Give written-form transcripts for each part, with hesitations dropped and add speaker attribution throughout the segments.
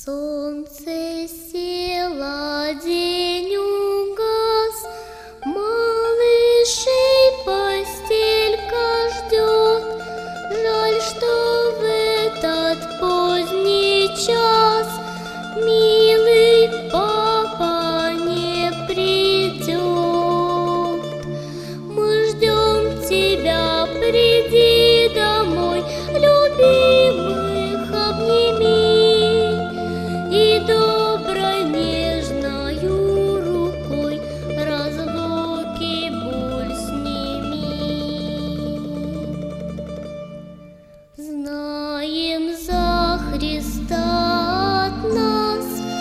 Speaker 1: Солнце село, день угас, малышей постелька ждет. Жаль, что в этот поздний час милый папа не придет. Мы ждем тебя, приди домой, любимых обними и доброй нежною рукой разлуки боль сними. Знаем, за Христа от нас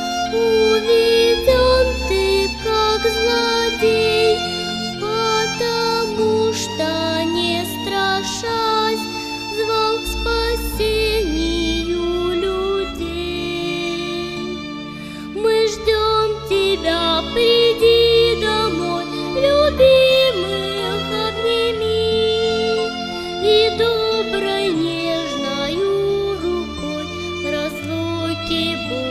Speaker 1: уведен ты как злодей, потому что, не страшась, звал к спасению людей. Мы ждем тебя, приди домой, любимых обними и доброй нежною рукой разлуки боль